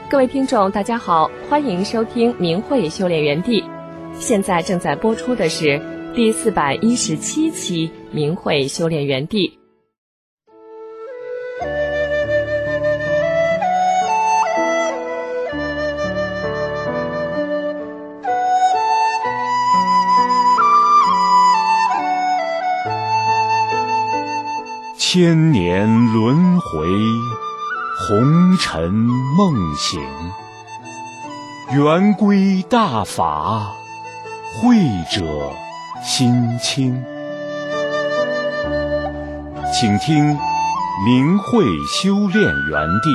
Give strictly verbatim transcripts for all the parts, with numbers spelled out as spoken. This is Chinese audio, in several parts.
各位听众大家好，欢迎收听明慧修炼园地。现在正在播出的是第四百一十七期明慧修炼园地。 千年轮回，红尘梦醒，圆规大法，慧者心清。请听明慧修炼园地。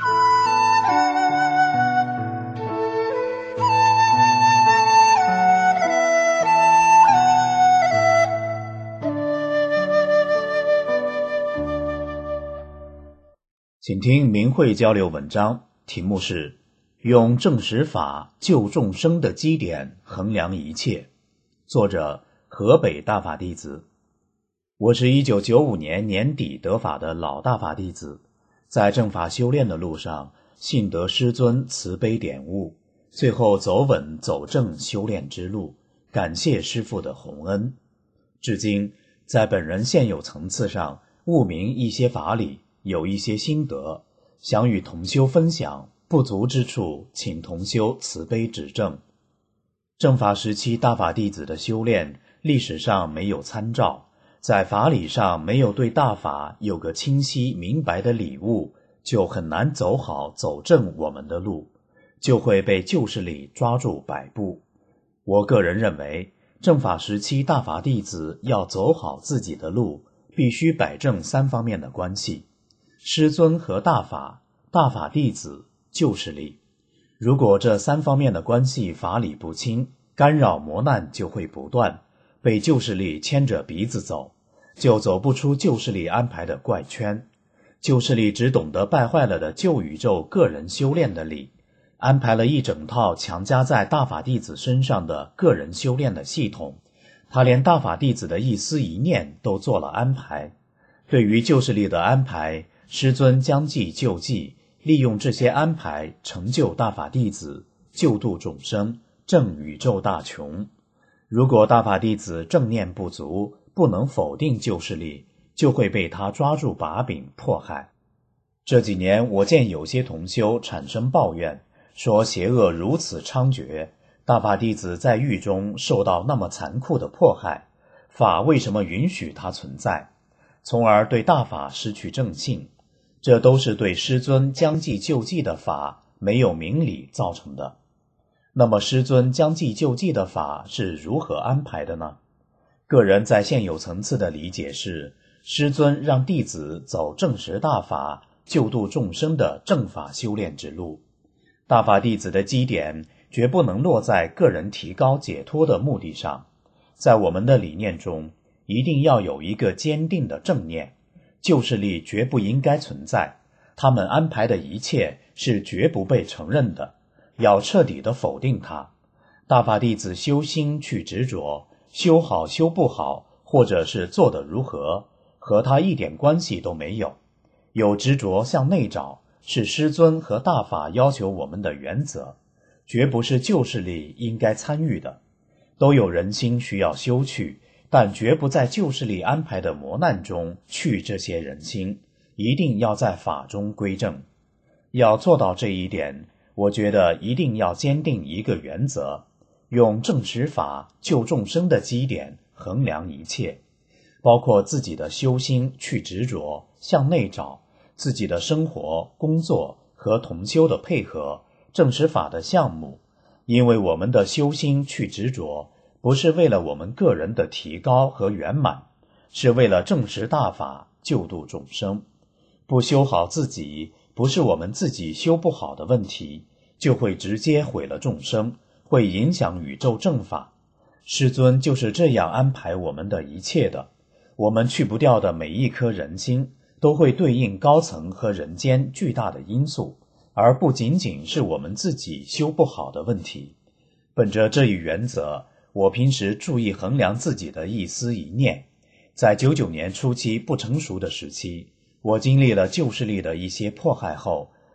请听明慧交流文章，题目是用正实法救众生的基点衡量一切，作者河北大法弟子。我是一九九五年年底得法的老大法弟子，在正法修炼的路上幸得师尊慈悲点悟，最后走稳走正修炼之路，感谢师父的宏恩。至今在本人现有层次上悟明一些法理，有一些心得，想与同修分享，不足之处请同修慈悲指正。正法时期大法弟子的修炼历史上没有参照，在法理上没有对大法有个清晰明白的理悟，就很难走好走正我们的路，就会被旧势力抓住摆布。我个人认为，正法时期大法弟子要走好自己的路，必须摆正三方面的关系：师尊和大法、大法弟子、旧势力。如果这三方面的关系法理不清，干扰磨难就会不断，被旧势力牵着鼻子走，就走不出旧势力安排的怪圈。旧势力只懂得败坏了的旧宇宙个人修炼的理，安排了一整套强加在大法弟子身上的个人修炼的系统，他连大法弟子的一思一念都做了安排。对于旧势力的安排，师尊将计就计，利用这些安排成就大法弟子，救度众生，正宇宙大穷。如果大法弟子正念不足，不能否定旧势力，就会被他抓住把柄迫害。这几年我见有些同修产生抱怨，说邪恶如此猖獗，大法弟子在狱中受到那么残酷的迫害，法为什么允许它存在？从而对大法失去正信，这都是对师尊将计就计的法没有明理造成的。那么师尊将计就计的法是如何安排的呢？个人在现有层次的理解是，师尊让弟子走正实大法，救度众生的正法修炼之路。大法弟子的基点绝不能落在个人提高解脱的目的上，在我们的理念中一定要有一个坚定的正念，旧势力绝不应该存在，他们安排的一切是绝不被承认的，要彻底的否定它。大法弟子修心去执着，修好修不好，或者是做得如何，和他一点关系都没有。有执着向内找，是师尊和大法要求我们的原则，绝不是旧势力应该参与的。都有人心需要修去，但绝不在旧势力安排的磨难中去这些人心，一定要在法中归正。要做到这一点，我觉得一定要坚定一个原则，用正实法救众生的基点衡量一切，包括自己的修心去执着，向内找，自己的生活、工作和同修的配合，正实法的项目。因为我们的修心去执着，不是为了我们个人的提高和圆满，是为了正实大法救度众生。不修好自己，不是我们自己修不好的问题，就会直接毁了众生，会影响宇宙正法。师尊就是这样安排我们的一切的，我们去不掉的每一颗人心，都会对应高层和人间巨大的因素，而不仅仅是我们自己修不好的问题。本着这一原则，我平时注意衡量自己的一思一念。在九九年初期不成熟的时期，我经历了旧势力的一些迫害后，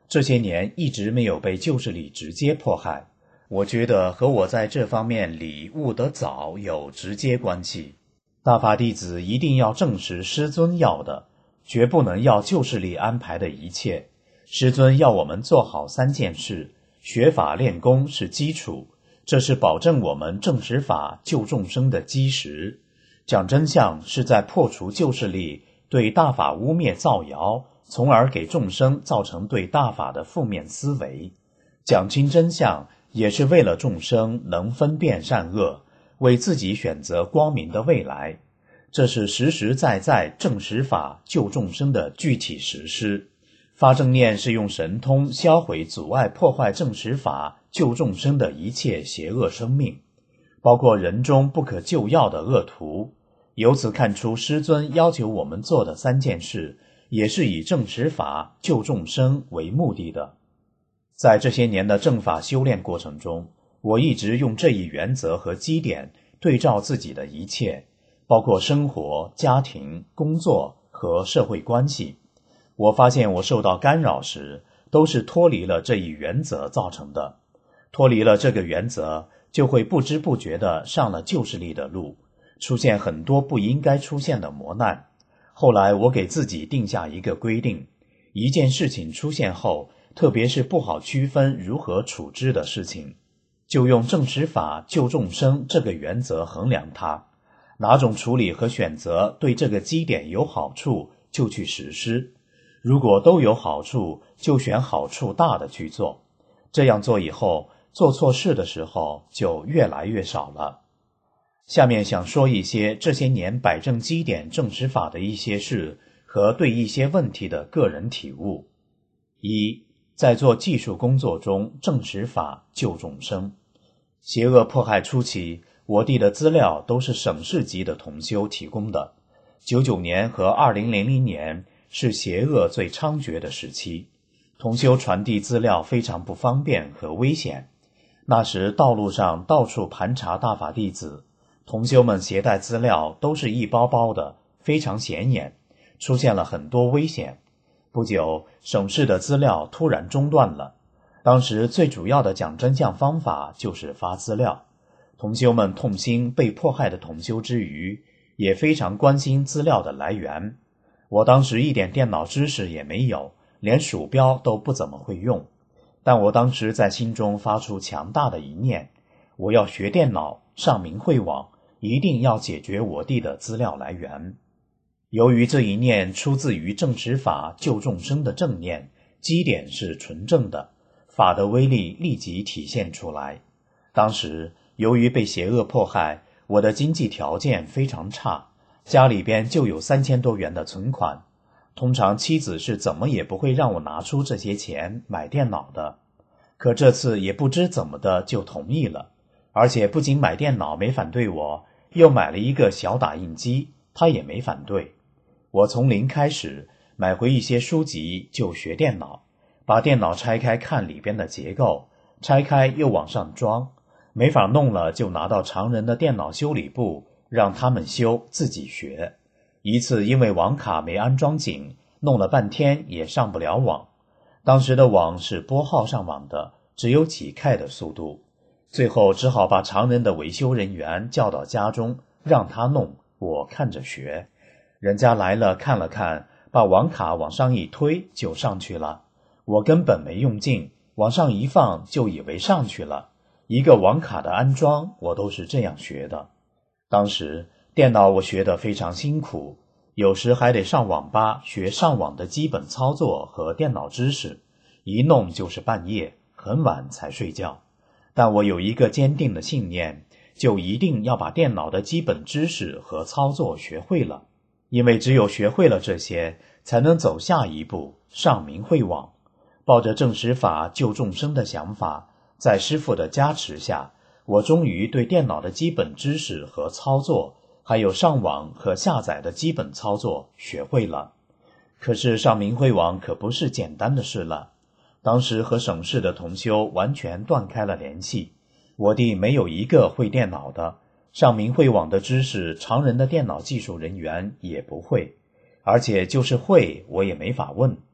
这些年一直没有被旧势力直接迫害，我觉得和我在这方面理悟得早有直接关系。大法弟子一定要证实师尊要的，绝不能要旧势力安排的一切。师尊要我们做好三件事，学法练功是基础，这是保证我们证实法救众生的基石。讲真相是在破除旧势力对大法污蔑造谣，从而给众生造成对大法的负面思维。讲清真相也是为了众生能分辨善恶，为自己选择光明的未来。这是实实在在证实法救众生的具体实施。发正念是用神通销毁阻碍破坏证实法救众生的一切邪恶生命，包括人中不可救药的恶徒。由此看出，师尊要求我们做的三件事也是以证实法救众生为目的的。在这些年的正法修炼过程中，我一直用这一原则和基点对照自己的一切，包括生活、家庭、工作和社会关系。我发现我受到干扰时，都是脱离了这一原则造成的。脱离了这个原则，就会不知不觉地上了旧势力的路，出现很多不应该出现的磨难。后来我给自己定下一个规定，一件事情出现后，特别是不好区分如何处置的事情，就用证实法救众生这个原则衡量它，哪种处理和选择对这个基点有好处就去实施，如果都有好处就选好处大的去做。这样做以后，做错事的时候就越来越少了。下面想说一些这些年摆正基点证实法的一些事和对一些问题的个人体悟。一，在做技术工作中证实法救众生。邪恶迫害初期，我弟的资料都是省市级的同修提供的。九九年和二零零零年是邪恶最猖獗的时期，同修传递资料非常不方便和危险。那时道路上到处盘查大法弟子，同修们携带资料都是一包包的，非常显眼，出现了很多危险。不久，省市的资料突然中断了。当时最主要的讲真相方法就是发资料。同修们痛心被迫害的同修之余，也非常关心资料的来源。我当时一点电脑知识也没有，连鼠标都不怎么会用。但我当时在心中发出强大的一念，我要学电脑，上明慧网，一定要解决我弟的资料来源。由于这一念出自于证实法救众生的正念，基点是纯正的，法的威力立即体现出来。当时由于被邪恶迫害，我的经济条件非常差，家里边就有三千多元的存款。通常妻子是怎么也不会让我拿出这些钱买电脑的，可这次也不知怎么的就同意了，而且不仅买电脑没反对我，又买了一个小打印机，他也没反对。我从零开始，买回一些书籍就学电脑，把电脑拆开看里边的结构，拆开又往上装，没法弄了就拿到常人的电脑修理部，让他们修，自己学。一次因为网卡没安装紧，弄了半天也上不了网。当时的网是拨号上网的，只有几 K 的速度，最后只好把常人的维修人员叫到家中，让他弄，我看着学。人家来了看了看，把网卡往上一推就上去了，我根本没用劲，往上一放就以为上去了。一个网卡的安装我都是这样学的。当时电脑我学得非常辛苦，有时还得上网吧学上网的基本操作和电脑知识，一弄就是半夜，很晚才睡觉。但我有一个坚定的信念，就一定要把电脑的基本知识和操作学会了，因为只有学会了这些，才能走下一步，上明慧网。抱着证实法救众生的想法，在师父的加持下，我终于对电脑的基本知识和操作，还有上网和下载的基本操作学会了。可是上明慧网可不是简单的事了。当时和省市的同修完全断开了联系，我弟没有一个会电脑的，上明慧网的知识常人的电脑技术人员也不会，而且就是会我也没法问。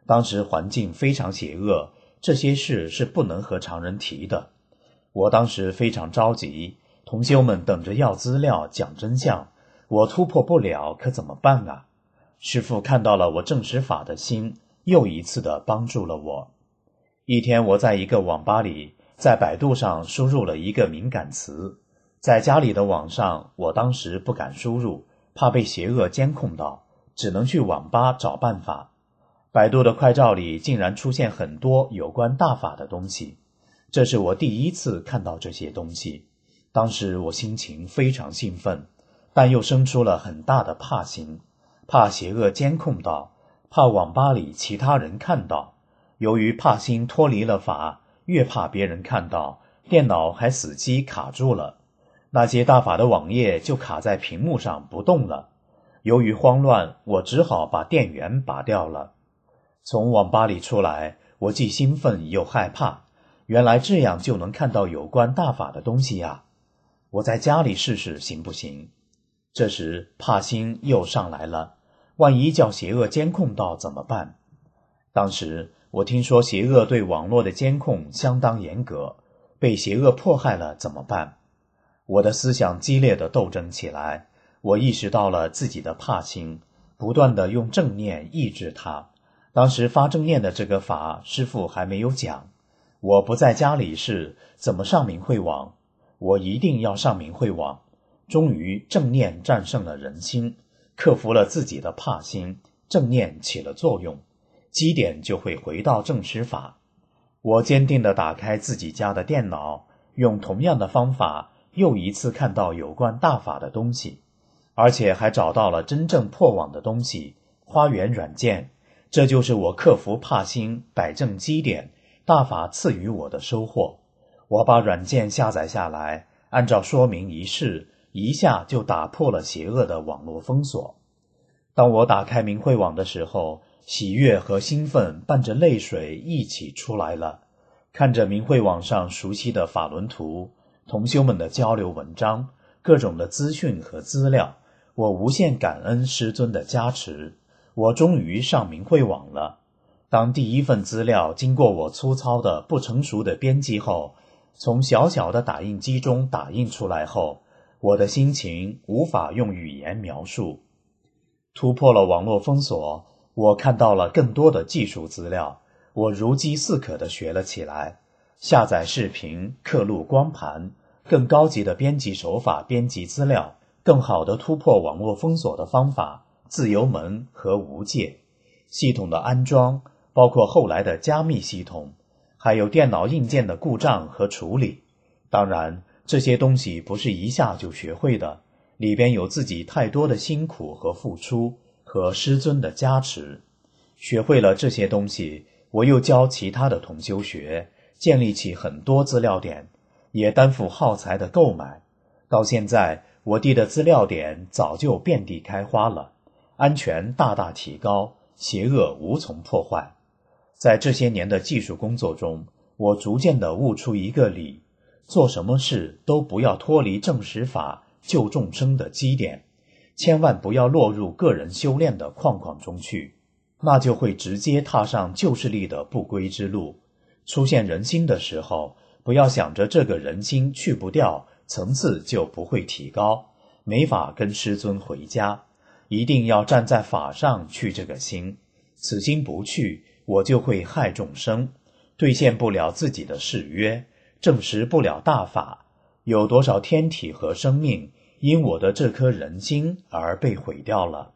当时环境非常邪恶，这些事是不能和常人提的。我当时非常着急，同修们等着要资料讲真相，我突破不了，可怎么办啊？师父看到了我证实法的心，又一次的帮助了我。一天我在一个网吧里，在百度上输入了一个敏感词，在家里的网上我当时不敢输入，怕被邪恶监控到，只能去网吧找办法。百度的快照里竟然出现很多有关大法的东西，这是我第一次看到这些东西。当时我心情非常兴奋，但又生出了很大的怕心，怕邪恶监控到，怕网吧里其他人看到。由于怕心脱离了法，越怕别人看到，电脑还死机卡住了，那些大法的网页就卡在屏幕上不动了。由于慌乱，我只好把电源拔掉了。从网吧里出来，我既兴奋又害怕，原来这样就能看到有关大法的东西呀！我在家里试试行不行？这时怕心又上来了，万一叫邪恶监控到怎么办？当时我听说邪恶对网络的监控相当严格，被邪恶迫害了怎么办？我的思想激烈地斗争起来，我意识到了自己的怕心，不断地用正念抑制它。当时发正念的这个法，师父还没有讲。我不在家里时，怎么上明慧网？我一定要上明慧网。终于正念战胜了人心，克服了自己的怕心，正念起了作用，基点就会回到正实法。我坚定地打开自己家的电脑，用同样的方法又一次看到有关大法的东西，而且还找到了真正破网的东西，花园软件。这就是我克服怕心，摆正基点，大法赐予我的收获。我把软件下载下来，按照说明一试，一下就打破了邪恶的网络封锁。当我打开明慧网的时候，喜悦和兴奋伴着泪水一起出来了。看着明慧网上熟悉的法轮图，同修们的交流文章，各种的资讯和资料，我无限感恩师尊的加持。我终于上明慧网了。当第一份资料经过我粗糙的不成熟的编辑后，从小小的打印机中打印出来后，我的心情无法用语言描述。突破了网络封锁，我看到了更多的技术资料，我如饥似渴地学了起来，下载视频，刻录光盘，更高级的编辑手法编辑资料，更好地突破网络封锁的方法，自由门和无界系统的安装，包括后来的加密系统，还有电脑硬件的故障和处理。当然，这些东西不是一下就学会的，里边有自己太多的辛苦和付出，和师尊的加持。学会了这些东西，我又教其他的同修学，建立起很多资料点，也担负耗材的购买。到现在，我地的资料点早就遍地开花了，安全大大提高，邪恶无从破坏。在这些年的技术工作中，我逐渐地悟出一个理，做什么事都不要脱离正实法救众生的基点，千万不要落入个人修炼的框框中去，那就会直接踏上旧势力的不归之路。出现人心的时候，不要想着这个人心去不掉，层次就不会提高，没法跟师尊回家。一定要站在法上去这个心，此心不去，我就会害众生，兑现不了自己的誓约，证实不了大法。有多少天体和生命因我的这颗人心而被毁掉了。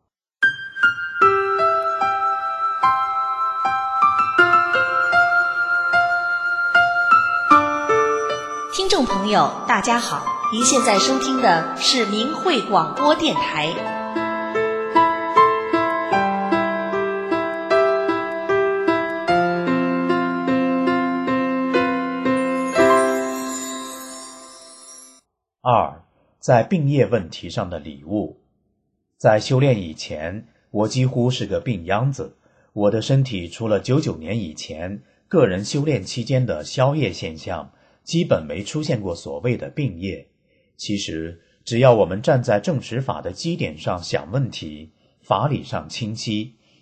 听众朋友大家好，您现在收听的是明慧广播电台。 二，在病业问题上的礼物。在修炼以前，我几乎是个病秧子，我的身体除了九九年以前个人修炼期间的消业现象，基本没出现过所谓的病业。其实只要我们站在正实法的基点上想问题，法理上清晰，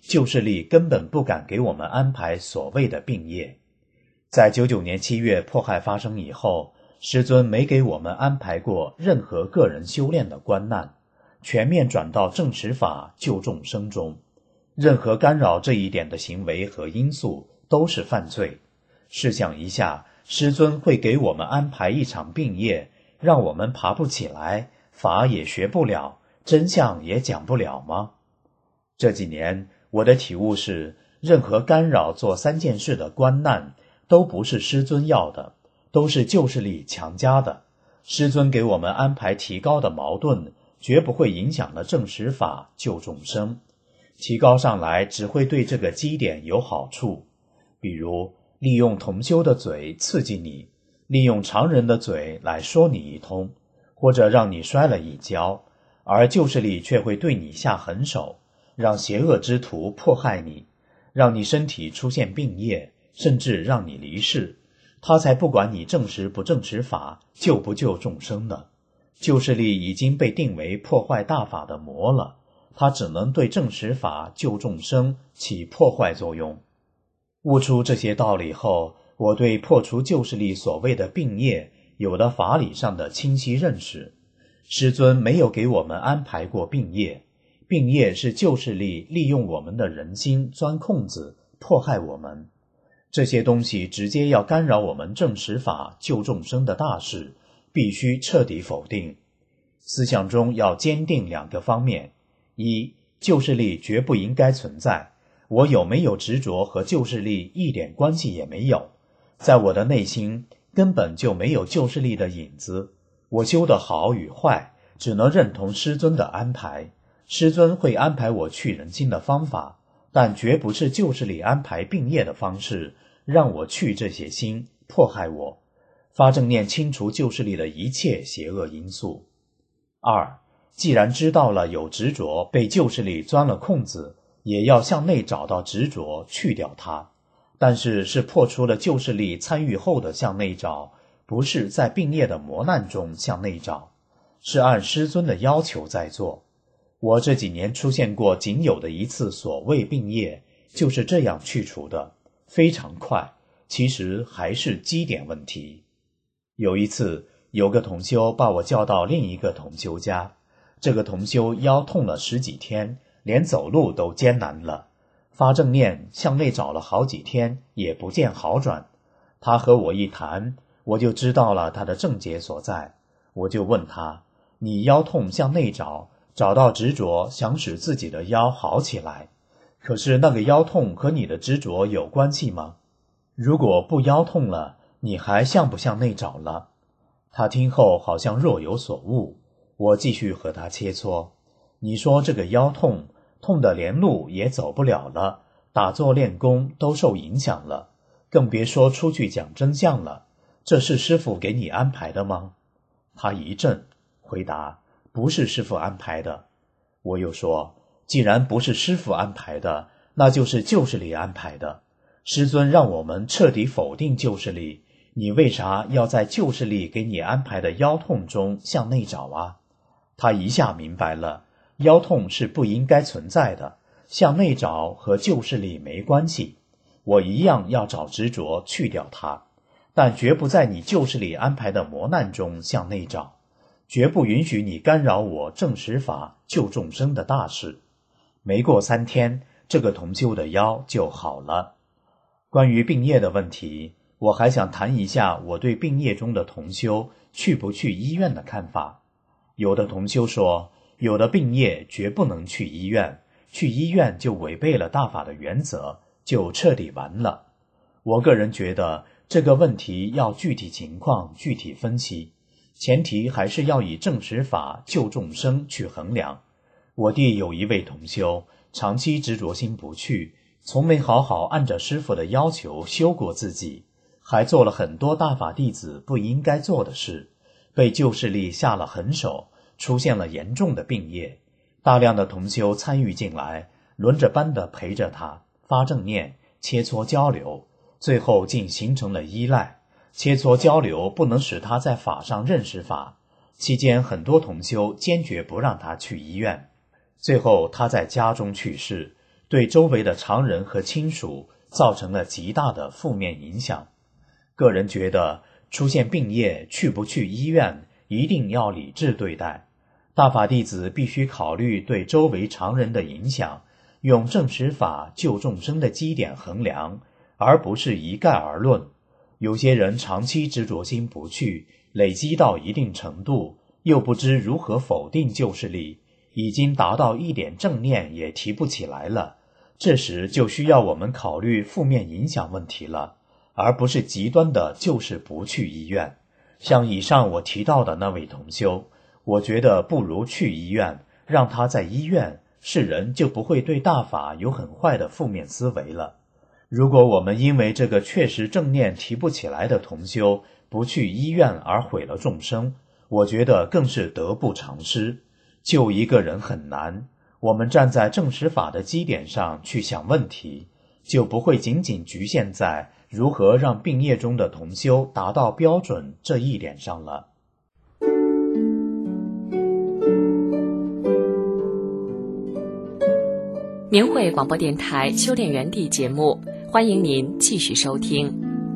旧势力根本不敢给我们安排所谓的病业。在九九年七月迫害发生以后，师尊没给我们安排过任何个人修炼的关难，全面转到正实法救众生中，任何干扰这一点的行为和因素都是犯罪。试想一下，师尊会给我们安排一场病业，让我们爬不起来，法也学不了，真相也讲不了吗？这几年我的体悟是，任何干扰做三件事的关难都不是师尊要的，都是旧势力强加的。师尊给我们安排提高的矛盾，绝不会影响了正实法救众生，提高上来只会对这个基点有好处。比如利用同修的嘴刺激你，利用常人的嘴来说你一通，或者让你摔了一跤，而旧势力却会对你下狠手，让邪恶之徒迫害你，让你身体出现病业，甚至让你离世。他才不管你正实不正实法，救不救众生呢。旧势力已经被定为破坏大法的魔了，他只能对正实法救众生起破坏作用。悟出这些道理后，我对破除旧势力所谓的病业有了法理上的清晰认识。师尊没有给我们安排过病业，病业是旧势力利用我们的人心钻空子，迫害我们。这些东西直接要干扰我们正实法救众生的大事，必须彻底否定。思想中要坚定两个方面：一，旧势力绝不应该存在，我有没有执着和旧势力一点关系也没有，在我的内心根本就没有旧势力的影子。我修的好与坏，只能认同师尊的安排。师尊会安排我去人心的方法，但绝不是旧势力安排病业的方式，让我去这些心，迫害我。发正念清除旧势力的一切邪恶因素。二，既然知道了有执着被旧势力钻了空子，也要向内找到执着，去掉它。但是是破除了旧势力参与后的向内找，不是在病业的磨难中向内找，是按师尊的要求在做。我这几年出现过仅有的一次所谓病业，就是这样去除的，非常快，其实还是基点问题。有一次，有个同修把我叫到另一个同修家，这个同修腰痛了十几天，连走路都艰难了，发正念向内找了好几天，也不见好转。他和我一谈，我就知道了他的症结所在。我就问他，你腰痛向内找，找到执着，想使自己的腰好起来，可是那个腰痛和你的执着有关系吗？如果不腰痛了，你还向不向内找了？他听后好像若有所悟。我继续和他切磋，你说这个腰痛，痛得连路也走不了了，打坐练功都受影响了，更别说出去讲真相了，这是师父给你安排的吗？他一怔，回答，不是师父安排的。我又说，既然不是师父安排的，那就是旧势力安排的。师尊让我们彻底否定旧势力，你为啥要在旧势力给你安排的腰痛中向内找啊？他一下明白了，腰痛是不应该存在的，向内找和旧势力没关系。我一样要找执着去掉它，但绝不在你旧势力安排的磨难中向内找，绝不允许你干扰我正实法救众生的大事。没过三天，这个同修的腰就好了。关于病业的问题，我还想谈一下我对病业中的同修去不去医院的看法。有的同修说，有的病业绝不能去医院，去医院就违背了大法的原则，就彻底完了。我个人觉得这个问题要具体情况具体分析，前提还是要以正实法救众生去衡量。我弟有一位同修，长期执着心不去，从没好好按着师父的要求修过自己，还做了很多大法弟子不应该做的事，被旧势力下了狠手，出现了严重的病业。大量的同修参与进来，轮着班的陪着他发正念，切磋交流，最后竟形成了依赖。切磋交流不能使他在法上认识法，期间很多同修坚决不让他去医院。最后他在家中去世， 对周围的常人和亲属造成了极大的负面影响。个人觉得出现病业去不去医院一定要理智对待，大法弟子必须考虑对周围常人的影响，用正实法救众生的基点衡量，而不是一概而论。有些人长期执着心不去，累积到一定程度，又不知如何否定旧势力，已经达到一点正念也提不起来了，这时就需要我们考虑负面影响问题了，而不是极端的就是不去医院。像以上我提到的那位同修，我觉得不如去医院，让他在医院，世人就不会对大法有很坏的负面思维了。如果我们因为这个确实正念提不起来的同修不去医院而毁了众生，我觉得更是得不偿失。救一个人很难，我们站在正实法的基点上去想问题，就不会仅仅局限在如何让病业中的同修达到标准这一点上了。 明慧广播电台修炼园地节目，欢迎您继续收听。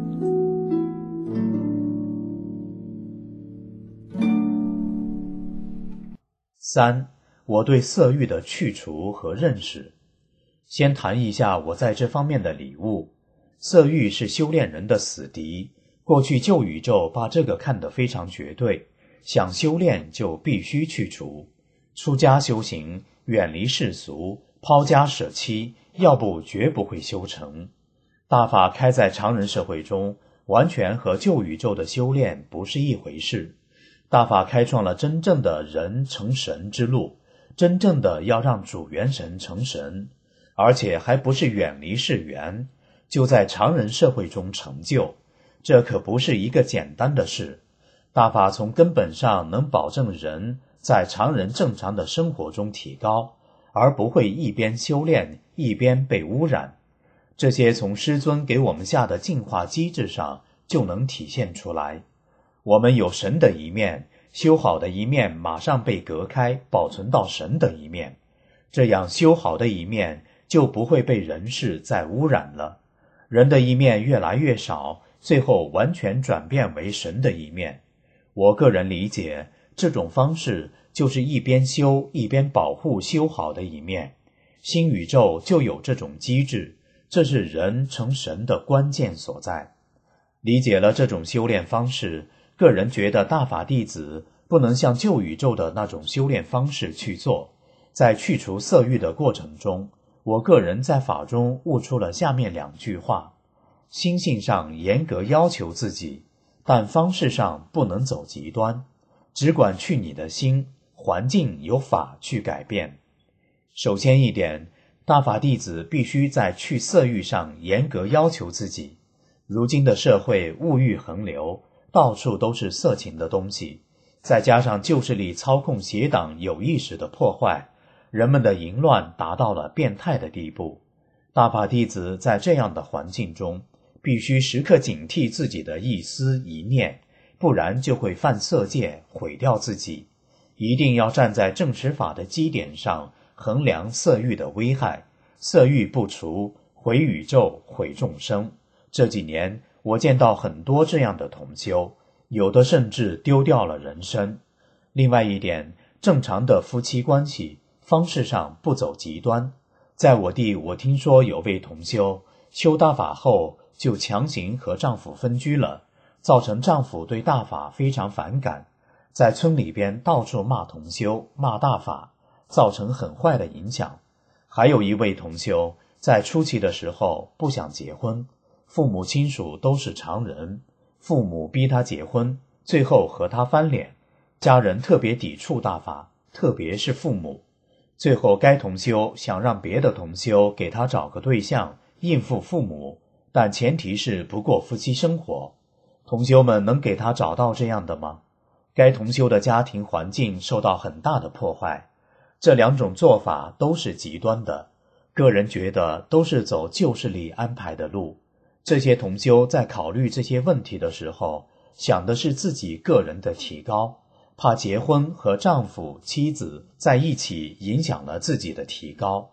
三，我对色欲的去除和认识。先谈一下我在这方面的领悟。色欲是修炼人的死敌，过去旧宇宙把这个看得非常绝对，想修炼就必须去除。出家修行，远离世俗，抛家舍妻，要不绝不会修成。大法开在常人社会中，完全和旧宇宙的修炼不是一回事。大法开创了真正的人成神之路，真正的要让主元神成神，而且还不是远离世缘，就在常人社会中成就，这可不是一个简单的事。大法从根本上能保证人在常人正常的生活中提高，而不会一边修炼一边被污染。这些从师尊给我们下的净化机制上就能体现出来。我们有神的一面，修好的一面马上被隔开，保存到神的一面，这样修好的一面就不会被人世再污染了。人的一面越来越少，最后完全转变为神的一面。我个人理解，这种方式就是一边修一边保护修好的一面。新宇宙就有这种机制，这是人成神的关键所在。理解了这种修炼方式，个人觉得大法弟子不能像旧宇宙的那种修炼方式去做。在去除色欲的过程中，我个人在法中悟出了下面两句话：心性上严格要求自己，但方式上不能走极端，只管去你的心，环境由法去改变。首先一点，大法弟子必须在去色欲上严格要求自己。如今的社会物欲横流，到处都是色情的东西，再加上旧势力操控邪党有意识的破坏，人们的淫乱达到了变态的地步。大法弟子在这样的环境中，必须时刻警惕自己的一思一念，不然就会犯色戒，毁掉自己。一定要站在正实法的基点上衡量色欲的危害，色欲不除，毁宇宙，毁众生。这几年我见到很多这样的同修，有的甚至丢掉了人生。另外一点，正常的夫妻关系方式上不走极端。在我地，我听说有位同修修大法后就强行和丈夫分居了，造成丈夫对大法非常反感，在村里边到处骂同修，骂大法，造成很坏的影响。还有一位同修在初期的时候不想结婚，父母亲属都是常人，父母逼他结婚，最后和他翻脸，家人特别抵触大法，特别是父母。最后该同修想让别的同修给他找个对象应付父母，但前提是不过夫妻生活。同修们能给他找到这样的吗？该同修的家庭环境受到很大的破坏。这两种做法都是极端的，个人觉得都是走旧势力安排的路。这些同修在考虑这些问题的时候，想的是自己个人的提高，怕结婚和丈夫妻子在一起影响了自己的提高。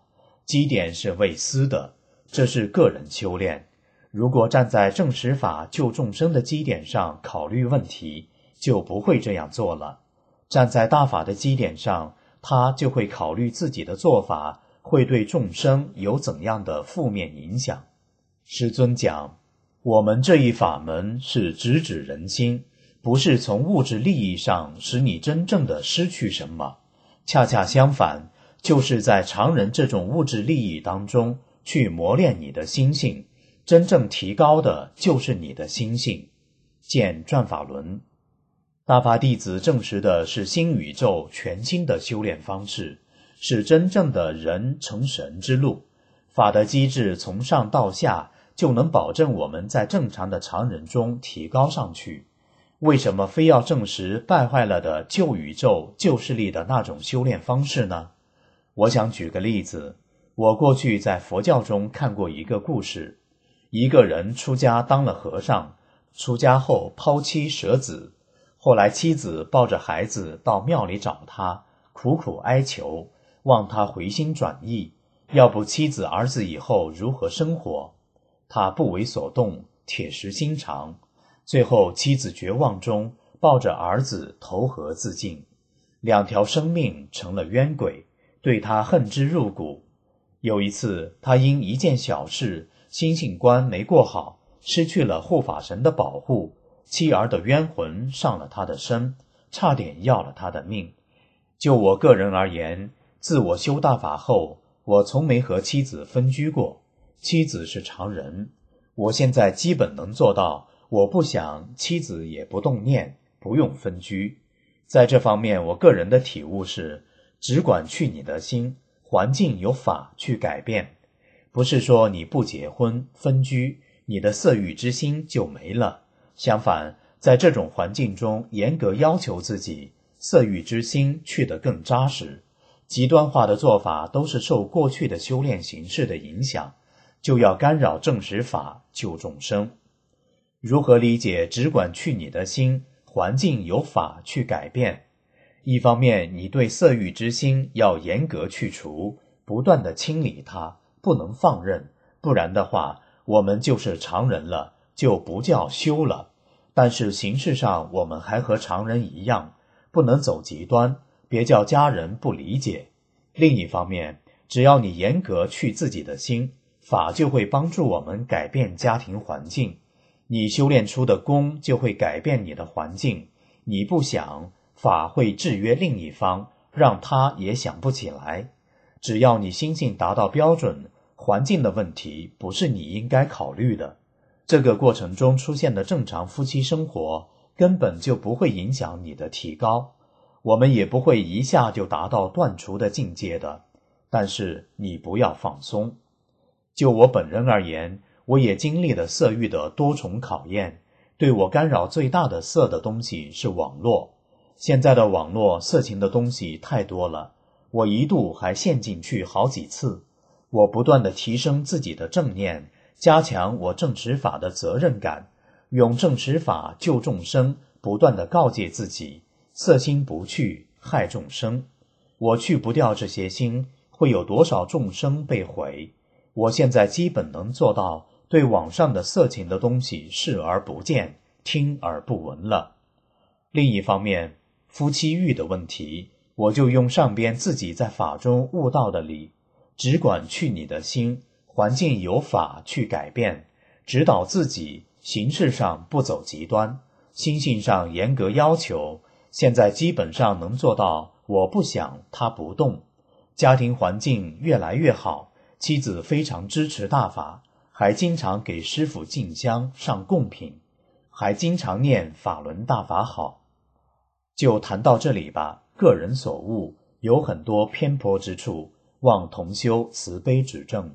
基点是为私的，这是个人修炼。如果站在正实法救众生的基点上考虑问题，就不会这样做了。站在大法的基点上，他就会考虑自己的做法会对众生有怎样的负面影响。师尊讲，我们这一法门是直指人心，不是从物质利益上使你真正的失去什么，恰恰相反，就是在常人这种物质利益当中去磨练你的心性，真正提高的就是你的心性。见转法轮。大法弟子证实的是新宇宙全新的修炼方式，是真正的人成神之路。法的机制从上到下就能保证我们在正常的常人中提高上去。为什么非要证实败坏了的旧宇宙旧势力的那种修炼方式呢？我想举个例子，我过去在佛教中看过一个故事，一个人出家当了和尚，出家后抛妻舍子，后来妻子抱着孩子到庙里找他，苦苦哀求，望他回心转意，要不妻子儿子以后如何生活？他不为所动，铁石心肠。最后妻子绝望中抱着儿子投河自尽，两条生命成了冤鬼，对他恨之入骨。有一次他因一件小事，心性关没过好，失去了护法神的保护，妻儿的冤魂上了他的身，差点要了他的命。就我个人而言，自我修大法后，我从没和妻子分居过，妻子是常人，我现在基本能做到，我不想，妻子也不动念，不用分居。在这方面，我个人的体悟是，只管去你的心，环境有法去改变。不是说你不结婚分居，你的色欲之心就没了。相反，在这种环境中严格要求自己，色欲之心去得更扎实。极端化的做法都是受过去的修炼形式的影响，就要干扰正实法救众生。如何理解只管去你的心，环境有法去改变？一方面，你对色欲之心要严格去除，不断地清理它，不能放任，不然的话，我们就是常人了，就不叫修了。但是形式上我们还和常人一样，不能走极端，别叫家人不理解。另一方面，只要你严格去自己的心，法就会帮助我们改变家庭环境。你修炼出的功就会改变你的环境，你不想，法会制约另一方，让他也想不起来。只要你心性达到标准，环境的问题不是你应该考虑的。这个过程中出现的正常夫妻生活，根本就不会影响你的提高，我们也不会一下就达到断除的境界的。但是你不要放松。就我本人而言，我也经历了色欲的多重考验，对我干扰最大的色的东西是网络。现在的网络色情的东西太多了，我一度还陷进去好几次。我不断地提升自己的正念，加强我正实法的责任感，用正实法救众生，不断地告诫自己，色心不去，害众生。我去不掉这些心，会有多少众生被毁？我现在基本能做到对网上的色情的东西视而不见，听而不闻了。另一方面，夫妻欲的问题，我就用上边自己在法中悟到的理，只管去你的心，环境有法去改变，指导自己，形式上不走极端，心性上严格要求。现在基本上能做到，我不想他不动。家庭环境越来越好，妻子非常支持大法，还经常给师父进香上贡品，还经常念法轮大法好。就谈到这里吧，个人所悟，有很多偏颇之处，望同修慈悲指正。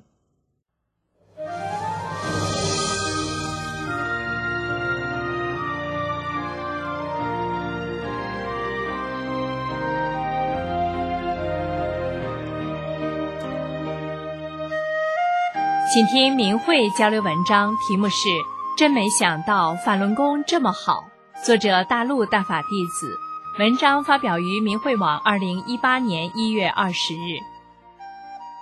请听明慧交流文章，题目是真没想到法轮功这么好，作者大陆大法弟子，文章发表于明慧网二零一八年一月二十日。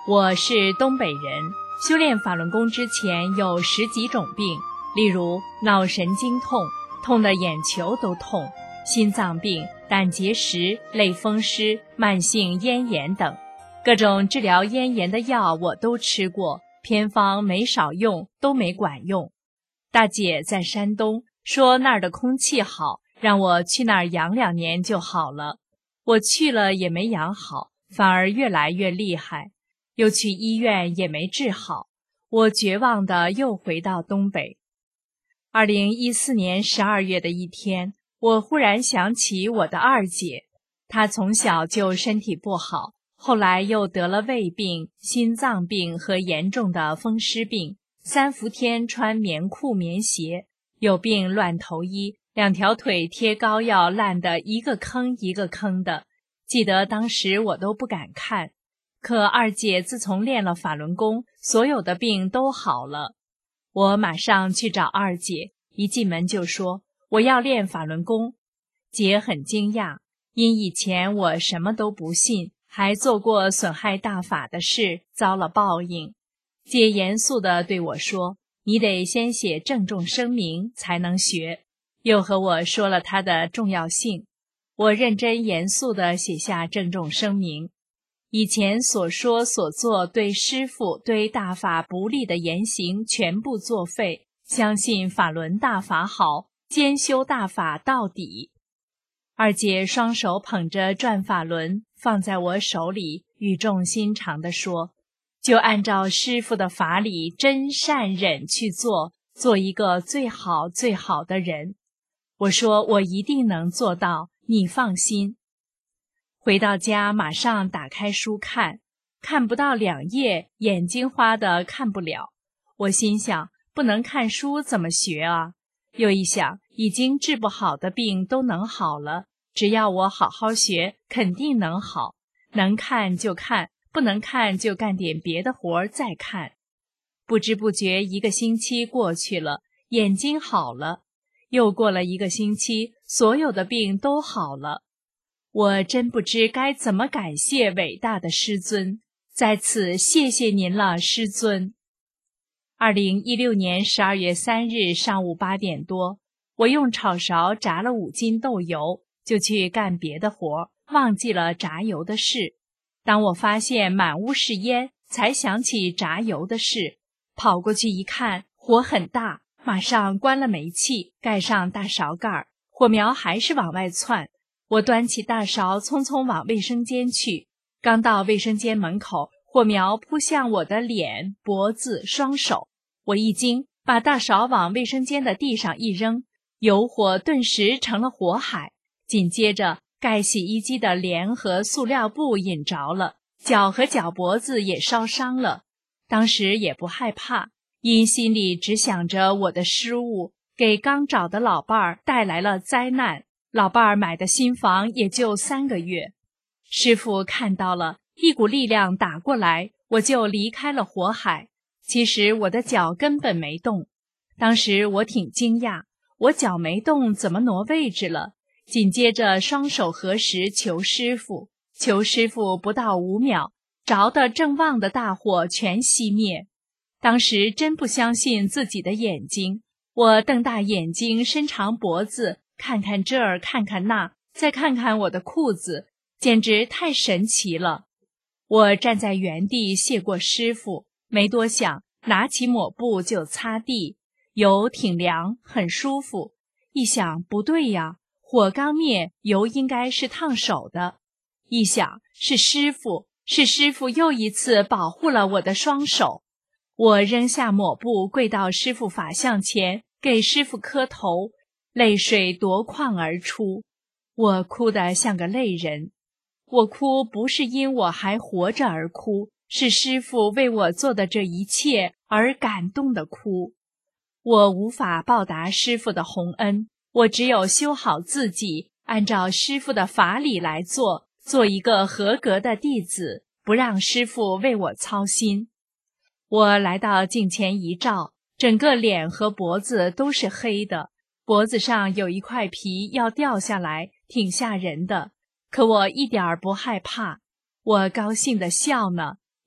我是东北人，修炼法轮功之前有十几种病，例如脑神经痛，痛得眼球都痛，心脏病、胆结石、类风湿、慢性咽炎等。各种治疗咽炎的药我都吃过，偏方没少用，都没管用。大姐在山东，说那儿的空气好，让我去那儿养两年就好了。我去了也没养好，反而越来越厉害，又去医院也没治好，我绝望地又回到东北。二零一四年十二月的一天，我忽然想起我的二姐，她从小就身体不好，后来又得了胃病、心脏病和严重的风湿病，三伏天穿棉裤棉鞋，有病乱投医，两条腿贴膏药烂得一个坑一个坑的。记得当时我都不敢看，可二姐自从练了法轮功，所有的病都好了。我马上去找二姐，一进门就说我要练法轮功。姐很惊讶，因以前我什么都不信，还做过损害大法的事，遭了报应。姐严肃地对我说，你得先写郑重声明才能学，又和我说了它的重要性。我认真严肃地写下郑重声明，以前所说所做对师父对大法不利的言行全部作废，相信法轮大法好，兼修大法到底。二姐双手捧着转法轮放在我手里，语重心长地说，就按照师父的法理真善忍去做，做一个最好最好的人。我说我一定能做到，你放心。回到家马上打开书看，看不到两页，眼睛花的看不了。我心想，不能看书怎么学啊？又一想，已经治不好的病都能好了，只要我好好学，肯定能好。能看就看，不能看就干点别的活再看。不知不觉一个星期过去了，眼睛好了。又过了一个星期，所有的病都好了。我真不知该怎么感谢伟大的师尊，在此谢谢您了，师尊。二零一六年十二月三日上午八点多，我用炒勺炸了五斤豆油，就去干别的活，忘记了炸油的事。当我发现满屋是烟，才想起炸油的事，跑过去一看，火很大，马上关了煤气，盖上大勺盖，火苗还是往外窜。我端起大勺匆匆往卫生间去，刚到卫生间门口，火苗扑向我的脸、脖子、双手。我一惊，把大勺往卫生间的地上一扔，油火顿时成了火海。紧接着盖洗衣机的帘和塑料布引着了，脚和脚脖子也烧伤了。当时也不害怕，因心里只想着我的失误，给刚找的老伴儿带来了灾难。老伴儿买的新房也就三个月。师父看到了，一股力量打过来，我就离开了火海。其实我的脚根本没动。当时我挺惊讶，我脚没动怎么挪位置了？紧接着双手合十求师父，求师父不到五秒，着得正旺的大火全熄灭。当时真不相信自己的眼睛，我瞪大眼睛，伸长脖子，看看这儿，看看那，再看看我的裤子，简直太神奇了。我站在原地谢过师父，没多想，拿起抹布就擦地，油挺凉，很舒服。一想不对呀，火刚灭，油应该是烫手的。一想是师父，是师父又一次保护了我的双手。我扔下抹布，跪到师父法像前，给师父磕头，泪水夺眶而出。我哭得像个泪人。我哭不是因我还活着而哭，是师父为我做的这一切而感动的哭。我无法报答师父的洪恩，我只有修好自己，按照师父的法理来做，做一个合格的弟子，不让师父为我操心。我来到镜前一照，整个脸和脖子都是黑的，脖子上有一块皮要掉下来，挺吓人的。可我一点儿不害怕，我高兴地笑呢，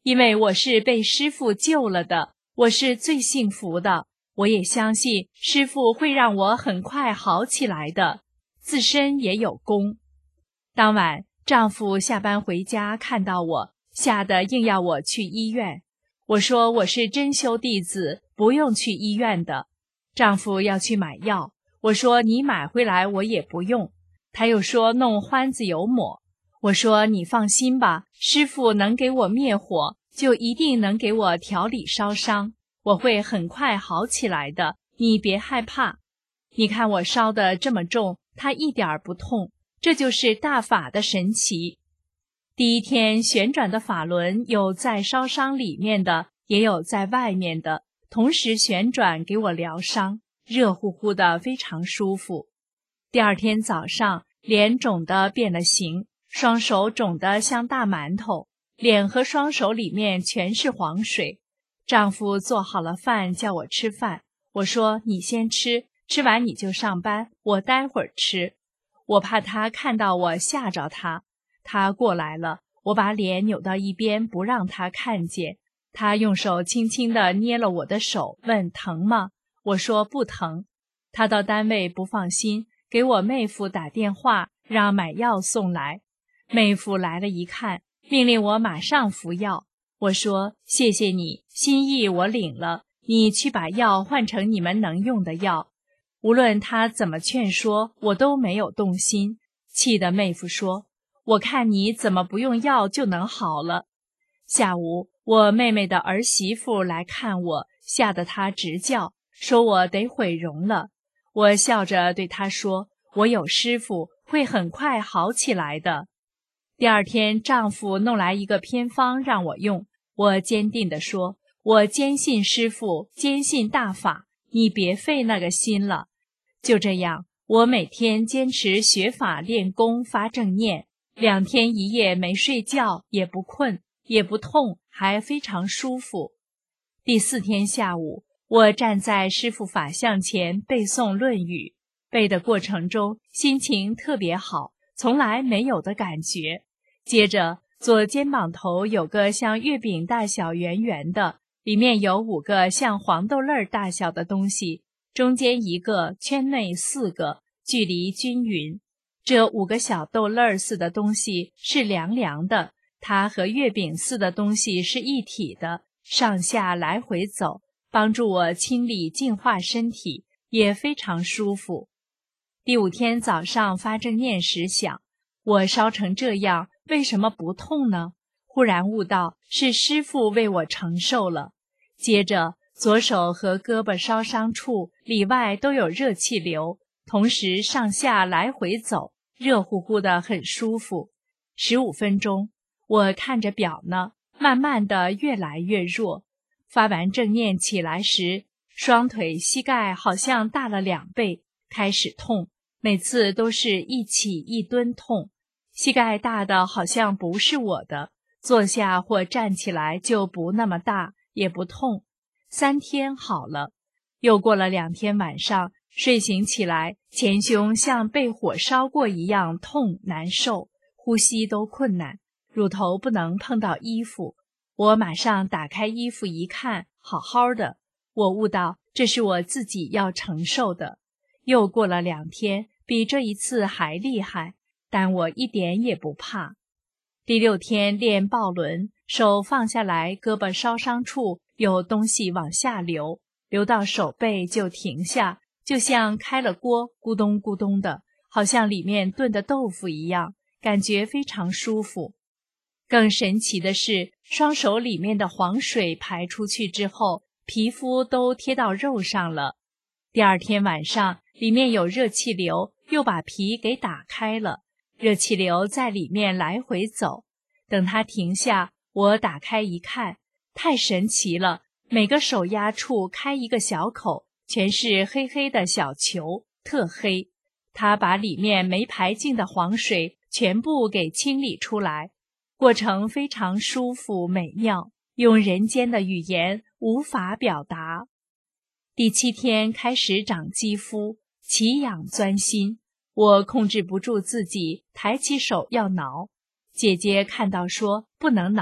因为我是被师父救了的，我是最幸福的。我也相信师父会让我很快好起来的，自身也有功。当晚，丈夫下班回家看到我，吓得硬要我去医院。我说我是真修弟子，不用去医院的。丈夫要去买药，我说你买回来我也不用。他又说弄欢子油抹，我说你放心吧，师父能给我灭火，就一定能给我调理烧伤，我会很快好起来的，你别害怕。你看我烧得这么重，它一点儿不痛，这就是大法的神奇。第一天旋转的法轮有在烧伤里面的，也有在外面的，同时旋转给我疗伤，热乎乎的，非常舒服。第二天早上，脸肿得变了形，双手肿得像大馒头，脸和双手里面全是黄水。丈夫做好了饭叫我吃饭，我说你先吃，吃完你就上班，我待会儿吃。我怕他看到我吓着他。他过来了，我把脸扭到一边不让他看见。他用手轻轻地捏了我的手，问疼吗？我说不疼。他到单位不放心，给我妹夫打电话让买药送来。妹夫来了一看，命令我马上服药。我说谢谢你，心意我领了，你去把药换成你们能用的药。无论他怎么劝说，我都没有动心，气得妹夫说，我看你怎么不用药就能好了。下午我妹妹的儿媳妇来看我，吓得她直叫，说我得毁容了。我笑着对她说，我有师傅，会很快好起来的。第二天丈夫弄来一个偏方让我用，我坚定地说，我坚信师父，坚信大法，你别费那个心了。就这样，我每天坚持学法练功发正念，两天一夜没睡觉，也不困，也不痛，还非常舒服。第四天下午，我站在师父法像前背诵《论语》，背的过程中心情特别好，从来没有的感觉。接着左肩膀头有个像月饼大小圆圆的，里面有五个像黄豆粒大小的东西，中间一个，圈内四个，距离均匀。这五个小豆粒似的东西是凉凉的，它和月饼似的东西是一体的，上下来回走，帮助我清理净化身体，也非常舒服。第五天早上发正念时想，我烧成这样，为什么不痛呢？忽然悟到是师父为我承受了。接着左手和胳膊烧伤处里外都有热气流，同时上下来回走，热乎乎的，很舒服。十五分钟，我看着表呢，慢慢的越来越弱。发完正念起来时，双腿膝盖好像大了两倍，开始痛，每次都是一起一蹲痛。膝盖大的好像不是我的，坐下或站起来就不那么大，也不痛。三天好了。又过了两天晚上，睡醒起来，前胸像被火烧过一样痛难受，呼吸都困难，乳头不能碰到衣服。我马上打开衣服一看，好好的。我悟到这是我自己要承受的。又过了两天，比这一次还厉害，但我一点也不怕。第六天练抱轮，手放下来，胳膊烧伤处有东西往下流，流到手背就停下，就像开了锅，咕咚咕咚的，好像里面炖的豆腐一样，感觉非常舒服。更神奇的是，双手里面的黄水排出去之后，皮肤都贴到肉上了。第二天晚上，里面有热气流，又把皮给打开了，热气流在里面来回走。等它停下，我打开一看，太神奇了，每个手压处开一个小口，全是黑黑的小球，特黑。它把里面没排净的黄水全部给清理出来，过程非常舒服美妙，用人间的语言无法表达。第七天开始长肌肤，奇痒钻心，我控制不住自己，抬起手要挠。姐姐看到说不能挠，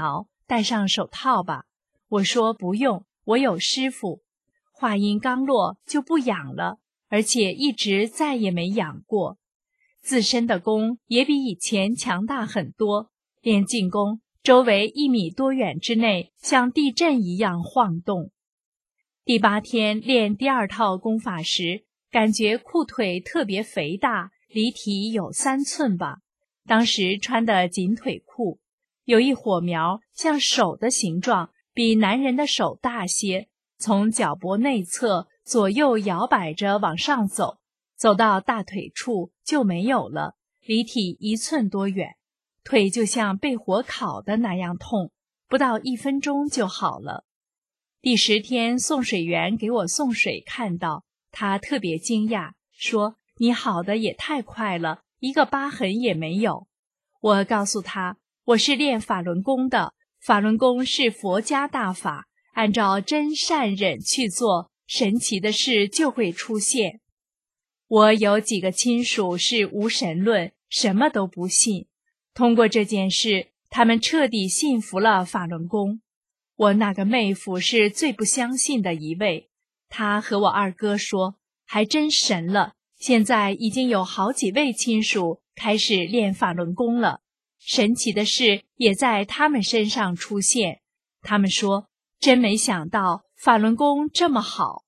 戴上手套吧。我说不用，我有师傅。话音刚落就不痒了，而且一直再也没痒过。自身的功也比以前强大很多，练静功，周围一米多远之内像地震一样晃动。第八天练第二套功法时，感觉裤腿特别肥大，离体有三寸吧。当时穿的紧腿裤，有一火苗像手的形状，比男人的手大些，从脚脖内侧左右摇摆着往上走，走到大腿处就没有了，离体一寸多远，腿就像被火烤的那样痛，不到一分钟就好了。第十天送水员给我送水，看到他特别惊讶，说你好的也太快了，一个疤痕也没有。我告诉他，我是练法轮功的，法轮功是佛家大法，按照真善忍去做，神奇的事就会出现。我有几个亲属是无神论，什么都不信，通过这件事，他们彻底信服了法轮功。我那个妹夫是最不相信的一位，他和我二哥说，还真神了，现在已经有好几位亲属开始练法轮功了，神奇的事也在他们身上出现。他们说，真没想到法轮功这么好。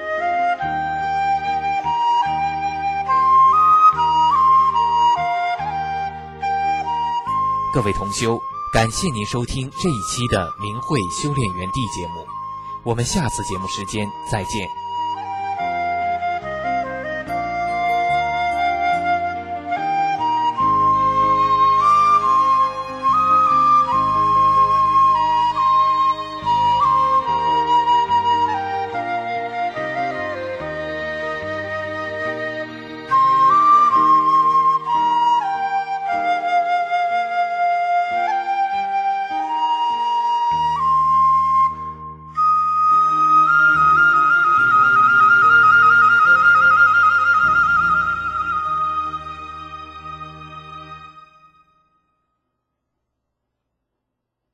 各位同修，感谢您收听这一期的明慧修炼园地节目，我们下次节目时间再见。